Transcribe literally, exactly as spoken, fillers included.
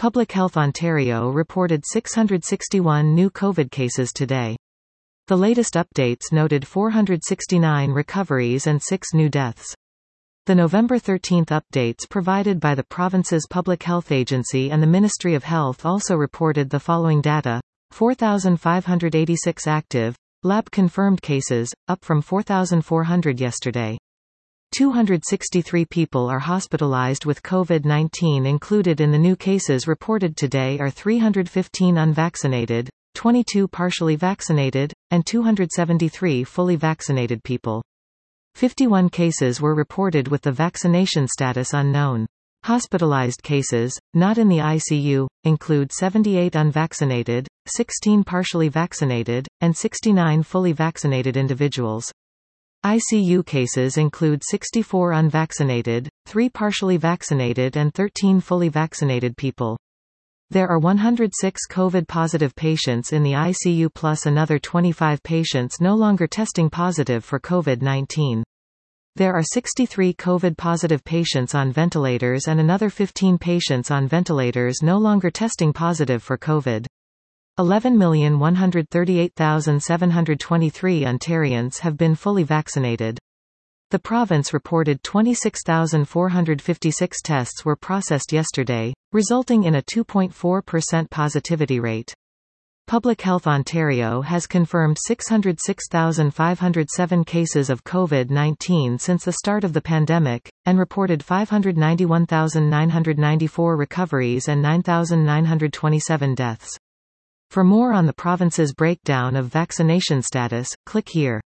Public Health Ontario reported six hundred sixty-one new COVID cases today. The latest updates noted four hundred sixty-nine recoveries and six new deaths. The November thirteenth updates provided by the province's Public Health Agency and the Ministry of Health also reported the following data: four thousand five hundred eighty-six active, lab-confirmed cases, up from four thousand four hundred yesterday. two hundred sixty-three people are hospitalized with COVID nineteen. Included in the new cases reported today are three hundred fifteen unvaccinated, twenty-two partially vaccinated, and two hundred seventy-three fully vaccinated people. fifty-one cases were reported with the vaccination status unknown. Hospitalized cases, not in the I C U, include seventy-eight unvaccinated, sixteen partially vaccinated, and sixty-nine fully vaccinated individuals. I C U cases include sixty-four unvaccinated, three partially vaccinated and thirteen fully vaccinated people. There are one hundred six COVID-positive patients in the I C U plus another twenty-five patients no longer testing positive for COVID nineteen. There are sixty-three COVID-positive patients on ventilators and another fifteen patients on ventilators no longer testing positive for COVID. eleven million one hundred thirty-eight thousand seven hundred twenty-three Ontarians have been fully vaccinated. The province reported twenty-six thousand four hundred fifty-six tests were processed yesterday, resulting in a two point four percent positivity rate. Public Health Ontario has confirmed six hundred six thousand five hundred seven cases of COVID nineteen since the start of the pandemic, and reported five hundred ninety-one thousand nine hundred ninety-four recoveries and nine thousand nine hundred twenty-seven deaths. For more on the province's breakdown of vaccination status, click here.